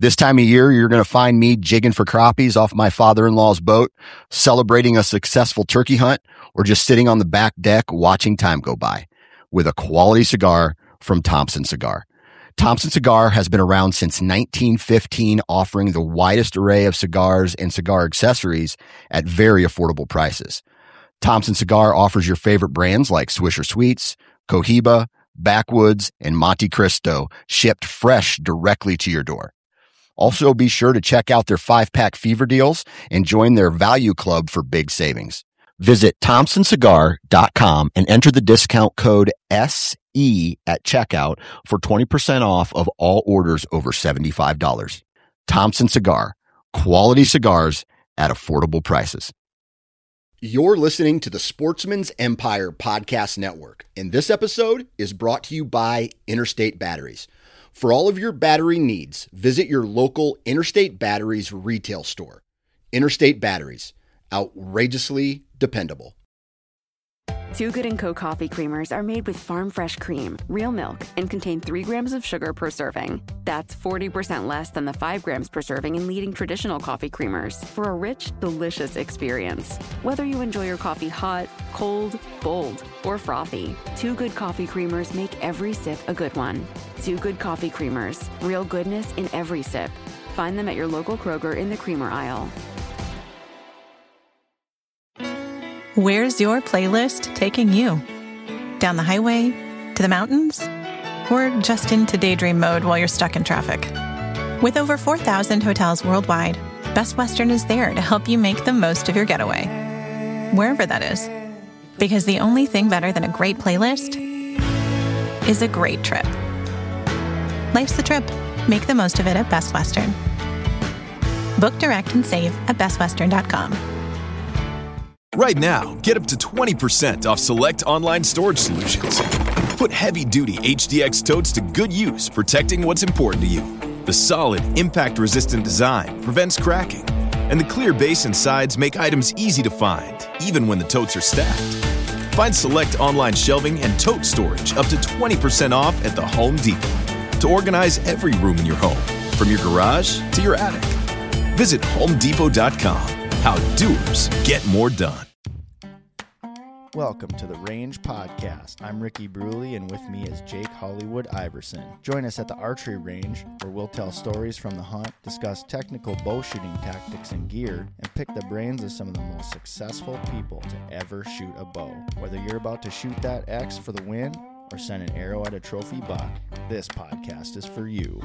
This time of year, you're going to find me jigging for crappies off my father-in-law's boat, celebrating a successful turkey hunt, or just sitting on the back deck watching time go by with a quality cigar from Thompson Cigar. Thompson Cigar has been around since 1915, offering the widest array of cigars and cigar accessories at very affordable prices. Thompson Cigar offers your favorite brands like Swisher Sweets, Cohiba, Backwoods, and Monte Cristo, shipped fresh directly to your door. Also, be sure to check out their 5-pack fever deals and join their value club for big savings. Visit thompsoncigar.com and enter the discount code SE at checkout for 20% off of all orders over $75. Thompson Cigar, quality cigars at affordable prices. You're listening to the Sportsman's Empire Podcast Network, and this episode is brought to you by Interstate Batteries. For all of your battery needs, visit your local Interstate Batteries retail store. Interstate Batteries, outrageously dependable. Too Good & Co. coffee creamers are made with farm fresh cream, real milk, and contain 3 grams of sugar per serving. That's 40% less than the 5 grams per serving in leading traditional coffee creamers for a rich, delicious experience. Whether you enjoy your coffee hot, cold, bold, or frothy, Too Good coffee creamers make every sip a good one. Too Good coffee creamers, real goodness in every sip. Find them at your local Kroger in the creamer aisle. Where's your playlist taking you? Down the highway? To the mountains? Or just into daydream mode while you're stuck in traffic? With over 4,000 hotels worldwide, Best Western is there to help you make the most of your getaway, wherever that is. Because the only thing better than a great playlist is a great trip. Life's the trip. Make the most of it at Best Western. Book direct and save at bestwestern.com. Right now, get up to 20% off select online storage solutions. Put heavy-duty HDX totes to good use, protecting what's important to you. The solid, impact-resistant design prevents cracking, and the clear base and sides make items easy to find, even when the totes are stacked. Find select online shelving and tote storage up to 20% off at the Home Depot to organize every room in your home, from your garage to your attic. Visit HomeDepot.com. How doers get more done. Welcome to the Range Podcast. I'm Ricky Bruley, and with me is Jake Hollywood Iverson. Join us at the archery range, where we'll tell stories from the hunt, discuss technical bow shooting tactics and gear, and pick the brains of some of the most successful people to ever shoot a bow. Whether you're about to shoot that X for the win or send an arrow at a trophy buck, this podcast is for you.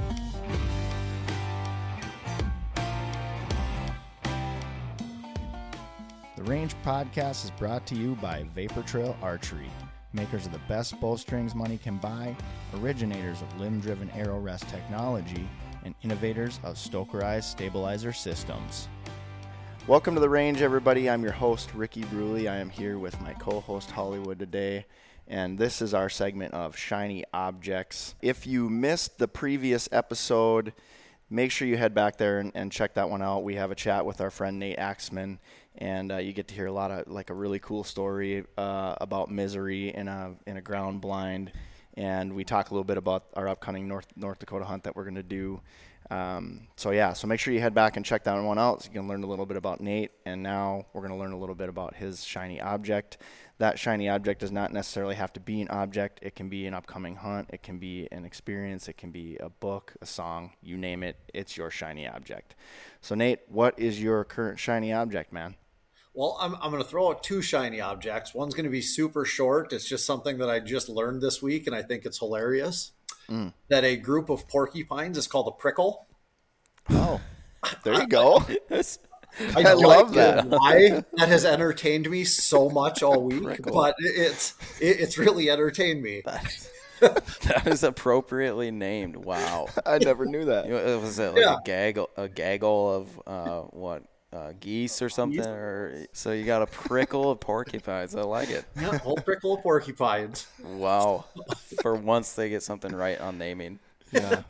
The Range Podcast is brought to you by Vapor Trail Archery, makers of the best bowstrings money can buy, originators of limb-driven arrow rest technology, and innovators of Stokerized stabilizer systems. Welcome to The Range, everybody. I'm your host, Ricky Bruley. I am here with my co-host, Hollywood, today, and this is our segment of Shiny Objects. If you missed the previous episode, make sure you head back there and check that one out. We have a chat with our friend Nate Axman, and you get to hear a lot of a really cool story about misery in a ground blind, and we talk a little bit about our upcoming North Dakota hunt that we're going to do. So make sure you head back and check that one out so you can learn a little bit about Nate, and now we're going to learn a little bit about his shiny object. That shiny object does not necessarily have to be an object. It can be an upcoming hunt. It can be an experience. It can be a book, a song, you name it. It's your shiny object. So, Nate, what is your current shiny object, man? Well, I'm going to throw out 2 shiny objects. One's going to be super short. It's just something that I just learned this week, and I think it's hilarious. That a group of porcupines is called a prickle. Oh, there you go. I love that. Why that has entertained me so much all week, but it's really entertained me. That is appropriately named. Wow, I never knew that. Was it like a gaggle of geese or something? Geese? Or so you got a prickle of porcupines. I like it. Yeah, whole prickle of porcupines. Wow. For once they get something right on naming. Yeah.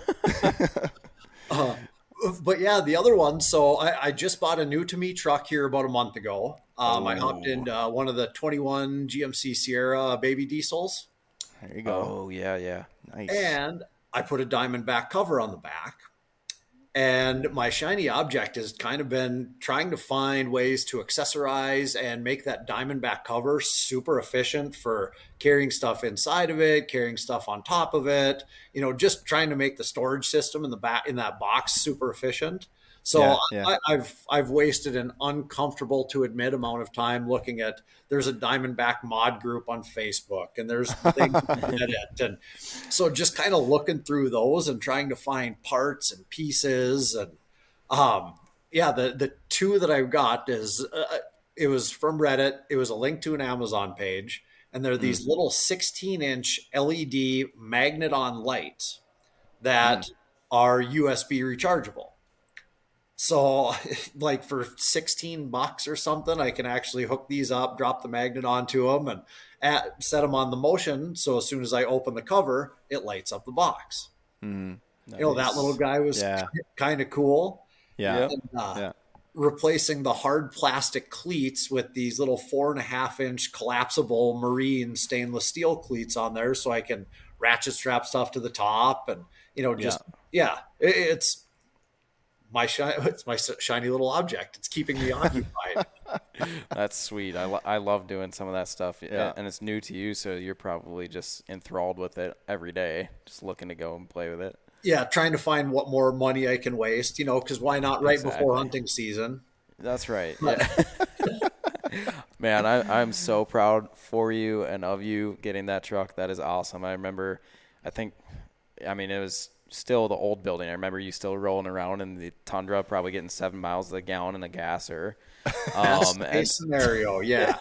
But yeah, the other one. So I just bought a new to me truck here about a month ago. I hopped in one of the 21 GMC Sierra baby diesels. There you go. Oh yeah. Nice. And I put a Diamondback cover on the back. And my shiny object has kind of been trying to find ways to accessorize and make that Diamondback cover super efficient for carrying stuff inside of it, carrying stuff on top of it, just trying to make the storage system in that box super efficient. So I've wasted an uncomfortable to admit amount of time looking at, there's a Diamondback mod group on Facebook and there's things on Reddit. And so just kind of looking through those and trying to find parts and pieces. And the two that I've got is, it was from Reddit. It was a link to an Amazon page. And they're these little 16-inch LED magnet-on lights that are USB rechargeable. So like for $16 or something, I can actually hook these up, drop the magnet onto them and set them on the motion. So as soon as I open the cover, it lights up the box. Nice. That little guy was kind of cool. Yeah. And, replacing the hard plastic cleats with these little 4.5-inch collapsible marine stainless steel cleats on there. So I can ratchet strap stuff to the top and, it's my shiny little object. It's keeping me occupied. That's sweet. I love doing some of that stuff. Yeah. And it's new to you, so you're probably just enthralled with it every day, just looking to go and play with it. Yeah, trying to find what more money I can waste, because why not before hunting season? That's right. Yeah. Man, I'm so proud for you and of you getting that truck. That is awesome. I remember, it was still the old building. I remember you still rolling around in the Tundra, probably getting 7 miles to the gallon in a gasser. That's a scenario, yeah.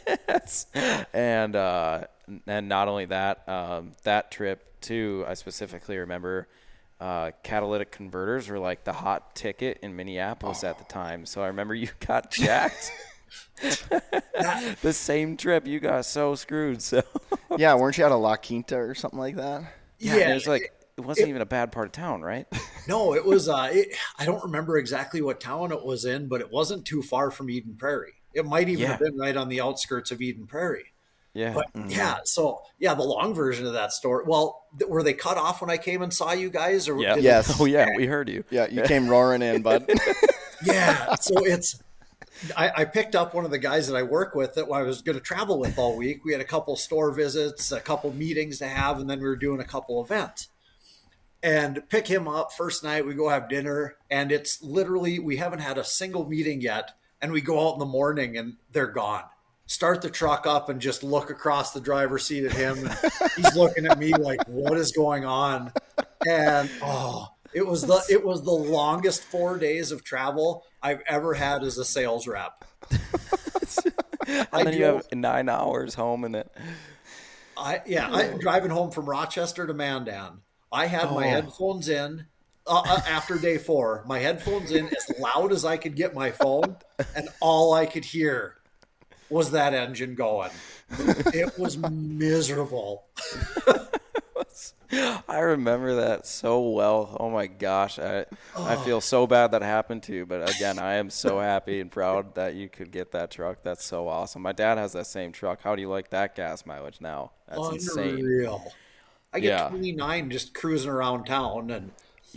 And not only that, that trip too, I specifically remember catalytic converters were like the hot ticket in Minneapolis at the time. So I remember you got jacked. The same trip, you got so screwed. So yeah, weren't you at a La Quinta or something like that? Yeah, it was like it wasn't even a bad part of town, right? No, it was. I don't remember exactly what town it was in, but it wasn't too far from Eden Prairie. It might even have been right on the outskirts of Eden Prairie. Yeah. But the long version of that story. Well, were they cut off when I came and saw you guys? Or yes. Oh yeah, we heard you. Yeah, you came roaring in, bud. Yeah. So I picked up one of the guys that I work with that I was going to travel with all week. We had a couple store visits, a couple meetings to have, and then we were doing a couple events. And pick him up first night, we go have dinner, and it's literally, we haven't had a single meeting yet, and we go out in the morning and they're gone. Start the truck up and just look across the driver's seat at him, and he's looking at me like, what is going on? And it was the longest 4 days of travel I've ever had as a sales rep. And then you have 9 hours home in it. I'm driving home from Rochester to Mandan. I had my headphones in after day 4, my headphones in as loud as I could get my phone, and all I could hear was that engine going. It was miserable. I remember that so well. Oh my gosh. I feel so bad that happened to you. But again, I am so happy and proud that you could get that truck. That's so awesome. My dad has that same truck. How do you like that gas mileage now? That's insane. Unreal. I get 29 just cruising around town. And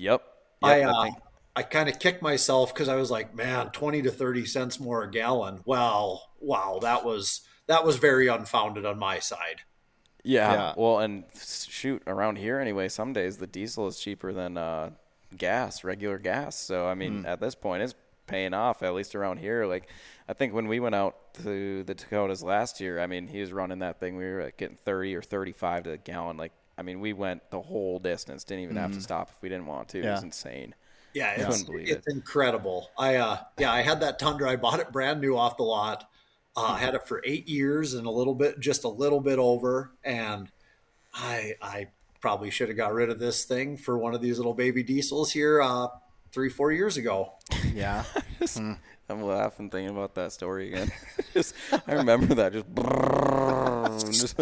I kind of kicked myself because I was like, man, 20 to 30 cents more a gallon. Wow, that was very unfounded on my side. Yeah. Well, and shoot, around here anyway, some days the diesel is cheaper than regular gas. So, I mean, at this point, it's paying off, at least around here. Like, I think when we went out to the Dakotas last year, I mean, he was running that thing. We were getting 30 or 35 to the gallon. Like, I mean, we went the whole distance, didn't even have to stop if we didn't want to. It was insane. Yeah, it's incredible. I had that Tundra. I bought it brand new off the lot. I had it for 8 years and just a little bit over. And I probably should have got rid of this thing for one of these little baby diesels here 3-4 years ago. Yeah. I'm laughing thinking about that story again. I remember that just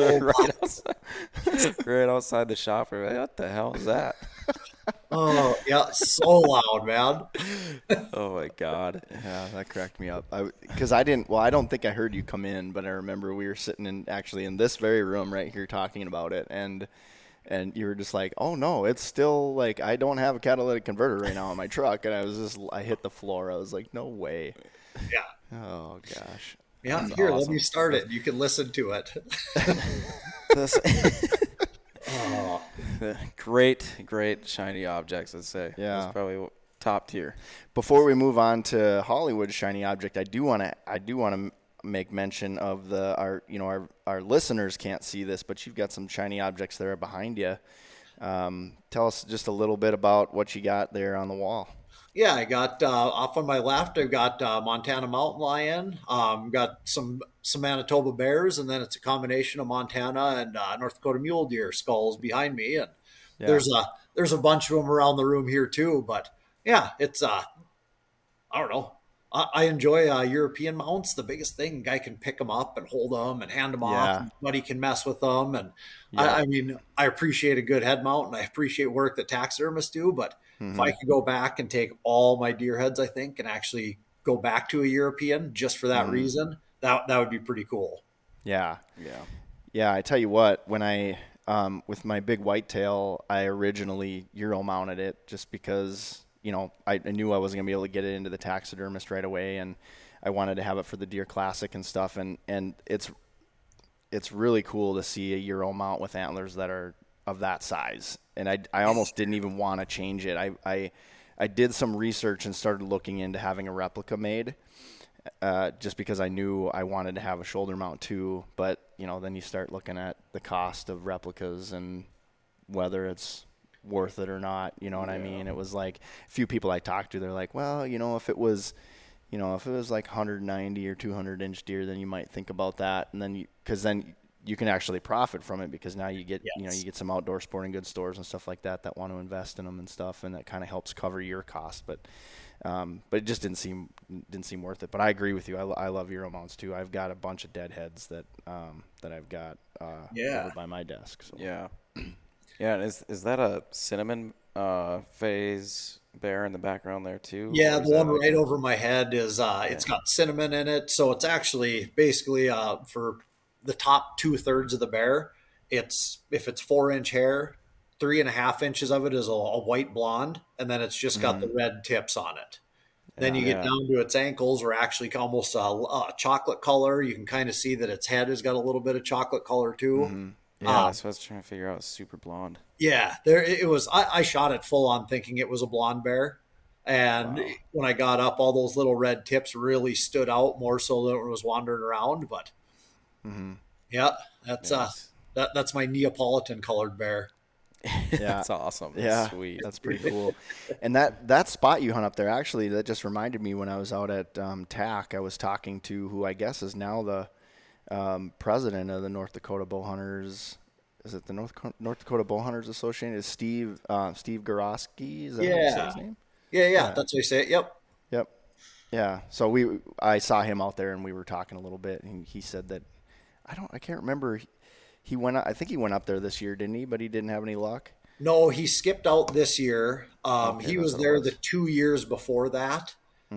right outside the shop. Like, what the hell is that? Oh yeah, so loud, man. Oh my God. Yeah, that cracked me up. Because I don't think I heard you come in, but I remember we were sitting in this very room right here talking about it, and And you were just like, oh no, it's still like, I don't have a catalytic converter right now in my truck. And I hit the floor. I was like, no way. Yeah. Oh gosh. Yeah. That's Here, awesome. let me start it. You can listen to it. Great shiny objects, I'd say. Yeah. That's probably top tier. Before we move on to Hollywood shiny object, I do want to make mention of our listeners can't see this, but you've got some shiny objects there behind you. Tell us just a little bit about what you got there on the wall. Yeah, I got off on my left. I've got Montana mountain lion. Got some Manitoba bears, and then it's a combination of Montana and North Dakota mule deer skulls behind me. And there's a bunch of them around the room here too. But yeah, it's I don't know. I enjoy European mounts. The biggest thing, guy can pick them up and hold them and hand them off. And buddy can mess with them. And I mean, I appreciate a good head mount, and I appreciate work that taxidermists do. But if I could go back and take all my deer heads, I think, and actually go back to a European just for that reason, that would be pretty cool. Yeah. I tell you what, when I with my big whitetail, I originally Euro mounted it just because, I knew I wasn't gonna be able to get it into the taxidermist right away, and I wanted to have it for the Deer Classic and stuff. And it's really cool to see a Euro mount with antlers that are of that size. And I almost didn't even want to change it. I did some research and started looking into having a replica made, just because I knew I wanted to have a shoulder mount too. But then you start looking at the cost of replicas and whether it's worth it or not. You know what I mean? It was like a few people I talked to, they're like, well, if it was like 190 or 200 inch deer, then you might think about that. And then because then you can actually profit from it, because now you get, you get some outdoor sporting goods stores and stuff like that want to invest in them and stuff. And that kind of helps cover your costs. But it just didn't seem worth it. But I agree with you. I love Euro mounts too. I've got a bunch of dead heads that I've got over by my desk. So. Yeah. Yeah. And is that a cinnamon phase bear in the background there too? Yeah, the one right over my head is it's got cinnamon in it. So it's actually basically for the top 2/3 of the bear, if it's 4-inch hair, 3.5 inches of it is a white blonde, and then it's just got the red tips on it. Then you get down to its ankles, are actually almost a chocolate color. You can kind of see that its head has got a little bit of chocolate color too. Yeah, that's what I was trying to figure out. Super blonde. Yeah, there it was. I shot it full on thinking it was a blonde bear. And when I got up, all those little red tips really stood out more so than it was wandering around. But yeah, that's my Neapolitan colored bear. Yeah, that's awesome. That's sweet. That's pretty cool. And that spot you hunt up there, actually, that just reminded me when I was out at TAC, I was talking to who I guess is now the president of the North Dakota Bow Hunters. Is it the North Dakota Bow Hunters Association? Is Steve Gorosky? Is that how you say his name? Yeah, that's how you say it. Yep. Yeah. So I saw him out there and we were talking a little bit, and he said that I can't remember. He went. I think he went up there this year, didn't he? But he didn't have any luck. No, he skipped out this year. He was there the 2 years before that.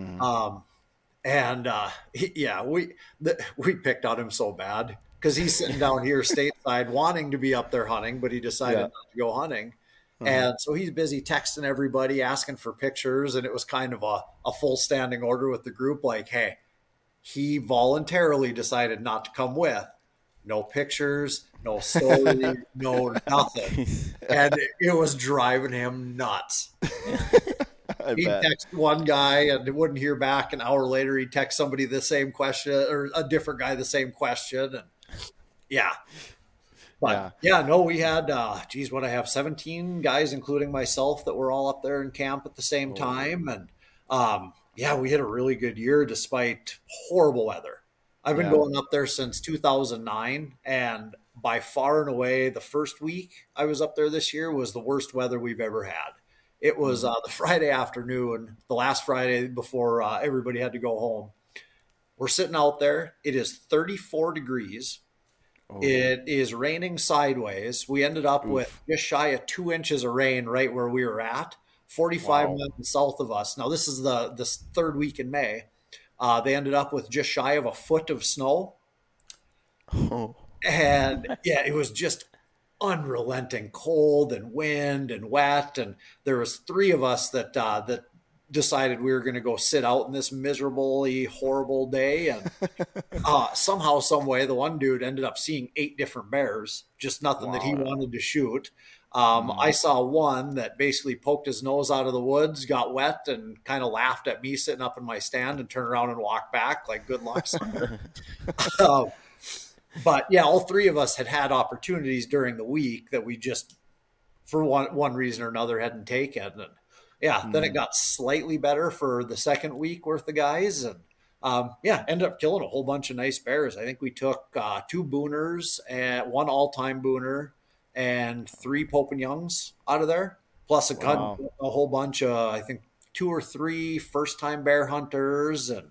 We picked on him so bad because he's sitting down here stateside wanting to be up there hunting, but he decided not to go hunting. And so he's busy texting everybody, asking for pictures. And it was kind of a full standing order with the group. Like, hey, he voluntarily decided not to come with. No pictures, no story, no nothing. And it was driving him nuts. He'd text one guy and wouldn't hear back. An hour later, he'd text somebody the same question, or a different guy the same question. And we had, what I have 17 guys, including myself, that were all up there in camp at the same time. And we had a really good year despite horrible weather. I've been going up there since 2009, and by far and away, the first week I was up there this year was the worst weather we've ever had. It was the Friday afternoon, the last Friday before everybody had to go home. We're sitting out there. It is 34 degrees. It is raining sideways. We ended up with just shy of 2 inches of rain right where we were at, 45 miles south of us. Now, this is this third week in May. They ended up with just shy of a foot of snow. And it was just unrelenting cold and wind and wet. And there was 3 of us that decided we were going to go sit out in this miserably horrible day. And somehow, some way, the one dude ended up seeing 8 different bears, just nothing that he wanted to shoot. I saw one that basically poked his nose out of the woods, got wet, and kind of laughed at me sitting up in my stand and turned around and walked back like, good luck, son. But yeah, all 3 of us had opportunities during the week that we just, for one reason or another, hadn't taken. And yeah, then it got slightly better for the second week worth of guys. And ended up killing a whole bunch of nice bears. I think we took 2 booners and 1 all-time booner and 3 Pope and Youngs out of there, plus a whole bunch of, I think, 2 or 3 first-time bear hunters. And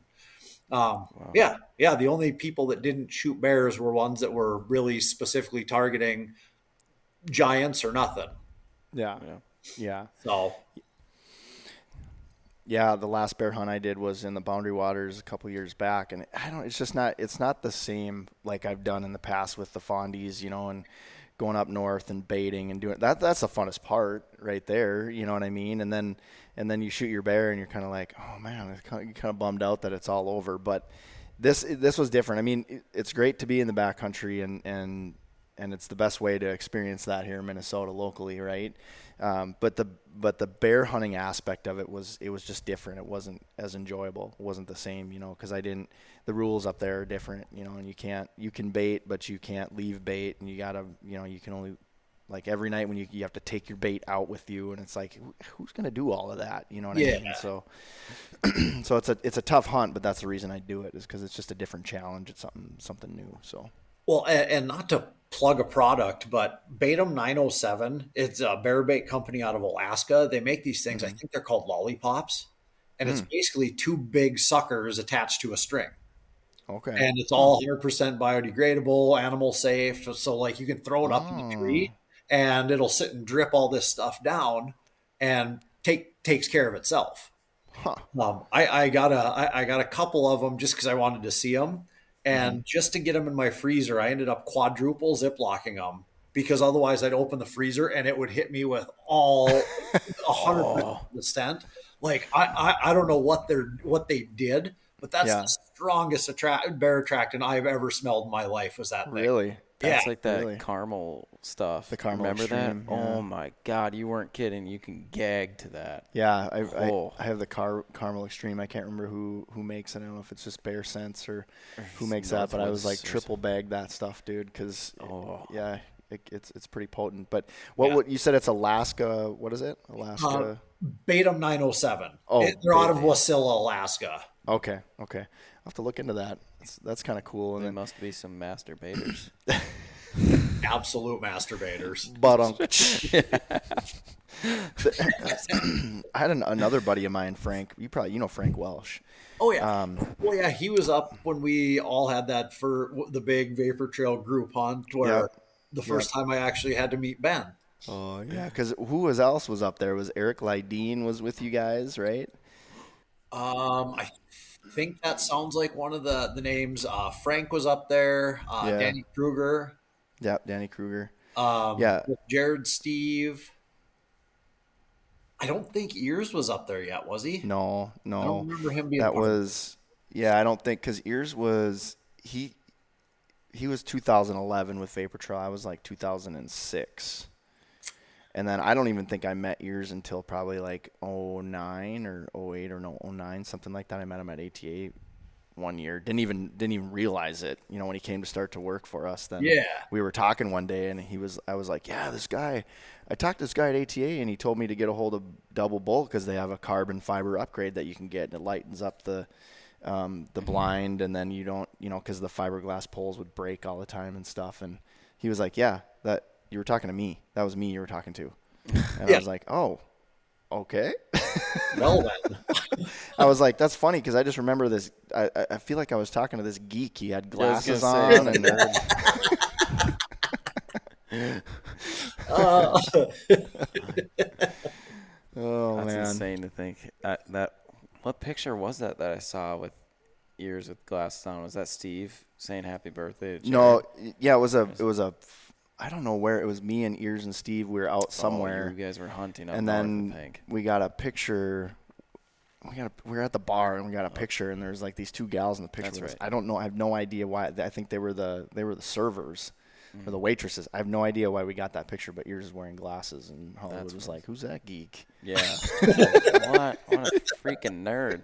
the only people that didn't shoot bears were ones that were really specifically targeting giants or nothing. Yeah. So yeah, the last bear hunt I did was in the Boundary Waters a couple years back, and it's not the same like I've done in the past with the Fondies, and going up north and baiting and doing that. That's the funnest part right there. You know what I mean? And then you shoot your bear and you're kind of like, oh man, you're kind of bummed out that it's all over. But this was different. I mean, it's great to be in the backcountry and it's the best way to experience that here in Minnesota locally, right? But the bear hunting aspect of it was just different. It wasn't as enjoyable. It wasn't the same, because the rules up there are different, and you can bait, but you can't leave bait, and you gotta, you can only, like every night when you have to take your bait out with you, and it's like, who's going to do all of that? You know what I mean? So, so it's a tough hunt, but that's the reason I do it, is because it's just a different challenge. It's something new. So. Well, and not to plug a product, but Batum 907, it's a bear bait company out of Alaska. They make these things, I think they're called lollipops, and it's basically 2 big suckers attached to a string. Okay. And it's all 100% biodegradable, animal safe. So like you can throw it up in the tree and it'll sit and drip all this stuff down and takes care of itself. Huh. I got a couple of them just because I wanted to see them. And just to get them in my freezer, I ended up quadruple Ziplocking them, because otherwise I'd open the freezer and it would hit me with all 100%. Like I don't know what they did, but that's the strongest bear attractant I've ever smelled in my life. Was that thing. Really? That's like that caramel stuff. The caramel Remember extreme, that? Yeah. Oh my God, you weren't kidding. You can gag to that. Yeah, I have the caramel extreme. I can't remember who makes it. I don't know if it's just Bear Sense or who makes that, but I was like triple bagged that stuff, dude, because it's pretty potent. But what you said, it's Alaska? What is it? Alaska. Batum 907. Oh, they're out of Wasilla, Alaska. Okay. I'll have to look into that. That's kind of cool. And there must be some masturbators. Absolute masturbators. But I had another buddy of mine, Frank. You probably know Frank Welsh. Oh yeah. He was up when we all had that for the big Vapor Trail group hunt, where the first time I actually had to meet Ben. Oh yeah, because who else was up there? Was Eric Lydeen was with you guys, right? I think that sounds like one of the names. Frank was up there. Danny Kruger. Yeah, Danny Kruger. Jared, Steve. I don't think Ears was up there yet, was he? No. I don't remember him being. That was, I don't think, because Ears was he was 2011 with Vapor Trail. I was like 2006. And then I don't even think I met Ears until probably like 09 or 08 or 09, something like that. I met him at ATA one year. Didn't even realize it, when he came to start to work for us. Then we were talking one day, and I was like, this guy. I talked to this guy at ATA, and he told me to get a hold of Double Bull because they have a carbon fiber upgrade that you can get, and it lightens up the blind, and then you don't, because the fiberglass poles would break all the time and stuff. And he was like, that. You were talking to me. That was me you were talking to. And I was like, oh, okay. Well then. I was like, that's funny because I just remember this. I feel like I was talking to this geek. He had glasses on. And oh, man. That's insane to think. What picture was that I saw with Ears with glasses on? Was that Steve saying happy birthday to Jared? No, it was a I don't know where it was. Me and Ears and Steve, we were out somewhere. You guys were hunting up and north, then I think. we got a picture. We were at the bar and we got a picture, and there's like these two gals in the picture. That's right. I don't know. I have no idea why. I think they were the servers or the waitresses. I have no idea why we got that picture. But Ears is wearing glasses, and Hollywood was like, "Who's that geek?" Yeah. What a freaking nerd.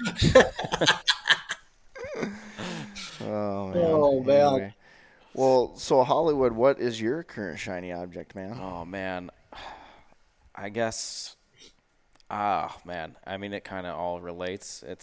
Oh man. Oh, man. Anyway. Well, so Hollywood, what is your current shiny object, man? Oh, man. I guess, man. I mean, it kind of all relates. It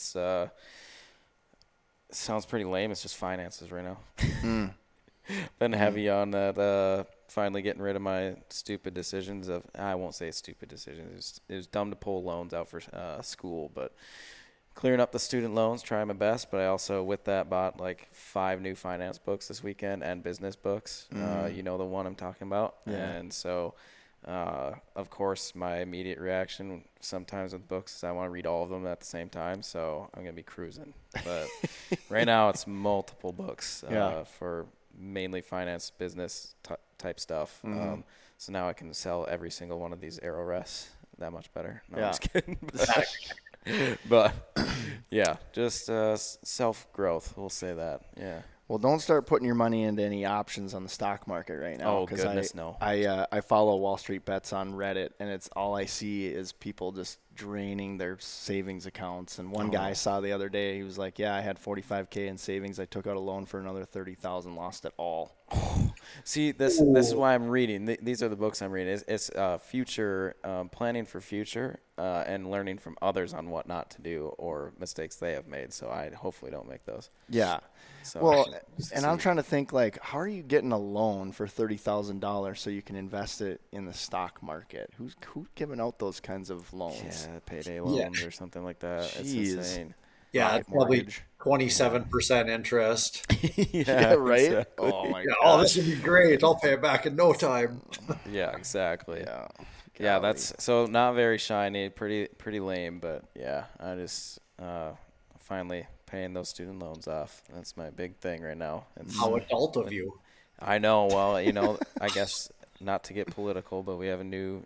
sounds pretty lame. It's just finances right now. Been heavy on that, finally getting rid of my stupid decisions of, I won't say stupid decisions. It was dumb to pull loans out for school, but clearing up the student loans, trying my best. But I also, with that, bought like 5 new finance books this weekend and business books. You know the one I'm talking about. Yeah. And so, of course, my immediate reaction sometimes with books is I want to read all of them at the same time. So I'm going to be cruising. But right now it's multiple books for mainly finance, business type stuff. So now I can sell every single one of these AeroRests that much better. No, I'm just kidding. But yeah, just self-growth. We'll say that. Yeah. Well, don't start putting your money into any options on the stock market right now. Oh, goodness, no. I follow Wall Street Bets on Reddit, and it's all I see is people just draining their savings accounts. And one guy I saw the other day, he was like, yeah, I had $45K in savings. I took out a loan for another $30,000, lost it all. See, this is why I'm reading. These are the books I'm reading. It's future planning for future and learning from others on what not to do or mistakes they have made. So I hopefully don't make those. Yeah. So well, and I'm trying to think, like, how are you getting a loan for $30,000 so you can invest it in the stock market? Who's giving out those kinds of loans? Yeah, payday loans or something like that. Jeez. It's insane. Yeah, it's probably 27% interest. Yeah, right? Exactly. Oh, my Yeah, God. this would be great. I'll pay it back in no time. Yeah, exactly. Yeah. Yeah, that's so not very shiny, pretty lame, but yeah, I just finally paying those student loans off. That's my big thing right now. How adult of you. I know. Well, I guess not to get political, but we have a new,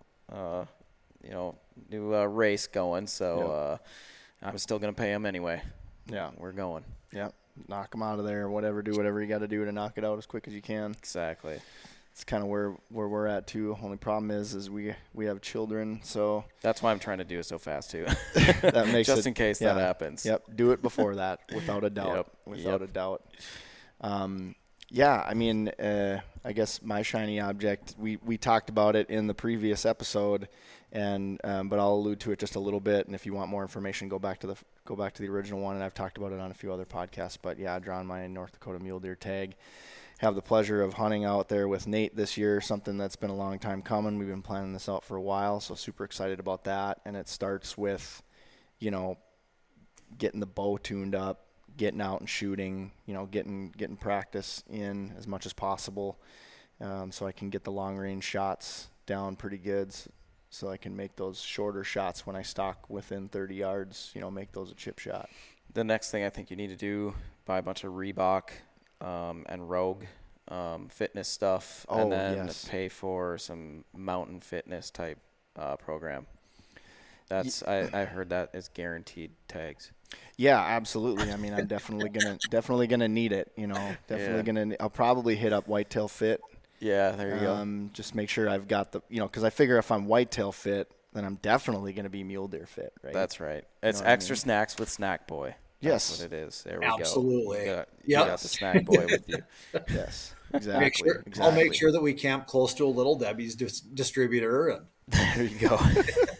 new race going, so I'm still gonna pay them anyway. Yeah. We're going. Yeah. Knock them out of there, whatever. Do whatever you got to do to knock it out as quick as you can. Exactly. It's kind of where we're at too. Only problem is we have children, so that's why I'm trying to do it so fast too. That makes just in case that happens. Yep, do it before that, without a doubt. Without a doubt. Yeah, I mean, I guess my shiny object. We talked about it in the previous episode, and but I'll allude to it just a little bit. And if you want more information, go back to the original one. And I've talked about it on a few other podcasts. But yeah, drawn my North Dakota mule deer tag. Have the pleasure of hunting out there with Nate this year, something that's been a long time coming. We've been planning this out for a while, so super excited about that. And it starts with, getting the bow tuned up, getting out and shooting, getting practice in as much as possible, so I can get the long range shots down pretty good, so I can make those shorter shots when I stalk within 30 yards, make those a chip shot. The next thing I think you need to do, buy a bunch of Reebok and Rogue fitness stuff, and then pay for some mountain fitness type program. That's I heard that is guaranteed tags. Yeah, absolutely. I mean, I'm definitely gonna need it. I'll probably hit up Whitetail Fit. Yeah, there you go. Just make sure I've got the because I figure if I'm Whitetail Fit, then I'm definitely gonna be mule deer fit, right? That's right. It's extra snacks with Snack Boy. That's what it is. There we go. Absolutely. You got the Snack Boy with you. Yes, exactly. I'll make sure that we camp close to a Little Debbie's distributor. And there you go.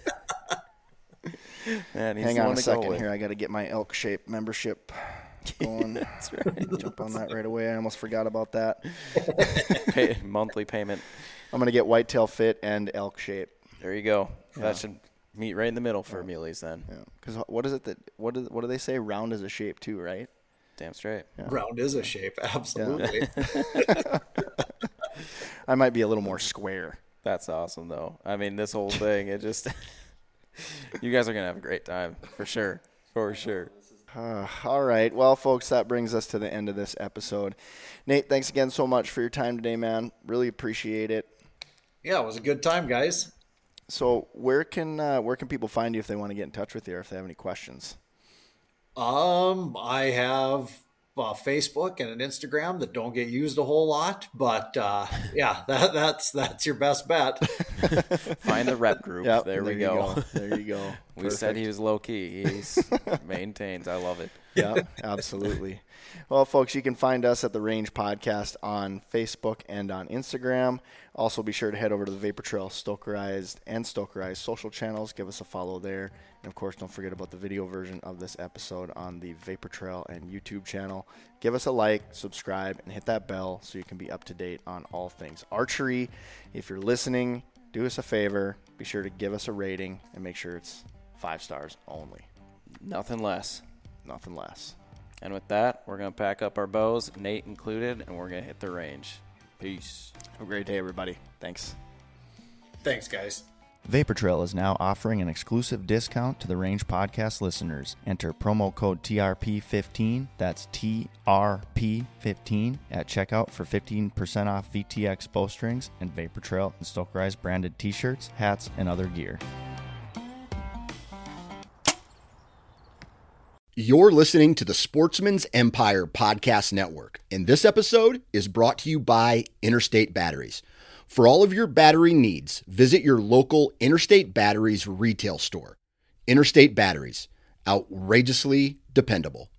Man, hang on a second here. I got to get my Elk Shape membership going. That's right. Jump on that right away. I almost forgot about that. Monthly payment. I'm going to get Whitetail Fit and Elk Shape. There you go. Yeah. That should meet right in the middle for muleys then. Yeah. Because what is it what do they say? Round is a shape too, right? Damn straight. Yeah. Round is a shape. Absolutely. Yeah. I might be a little more square. That's awesome though. I mean, this whole thing, it just. You guys are going to have a great time, for sure. For sure. All right. Well, folks, that brings us to the end of this episode. Nate, thanks again so much for your time today, man. Really appreciate it. Yeah, it was a good time, guys. So where can people find you if they want to get in touch with you or if they have any questions? I have Facebook and an Instagram that don't get used a whole lot, but yeah, that's your best bet. Find the rep group. Yep, there we go. There you go. We said he was low key. He's maintains. I love it. Yeah, absolutely. Well, folks, you can find us at The Range Podcast on Facebook and on Instagram. Also, be sure to head over to the Vapor Trail Stokerized and Stokerized social channels. Give us a follow there. And, of course, don't forget about the video version of this episode on the Vapor Trail and YouTube channel. Give us a like, subscribe, and hit that bell so you can be up to date on all things archery. If you're listening, do us a favor. Be sure to give us a rating and make sure it's 5 stars only. Nothing less. Nothing less. And with that, we're going to pack up our bows, Nate included, and we're going to hit the range. Peace. Have a great day, everybody. Thanks. Thanks, guys. Vapor Trail is now offering an exclusive discount to the Range Podcast listeners. Enter promo code TRP15, that's TRP15, at checkout for 15% off VTX bowstrings and Vapor Trail and Stokerized branded t-shirts, hats, and other gear. You're listening to the Sportsman's Empire Podcast Network, and this episode is brought to you by Interstate Batteries. For all of your battery needs, visit your local Interstate Batteries retail store. Interstate Batteries, outrageously dependable.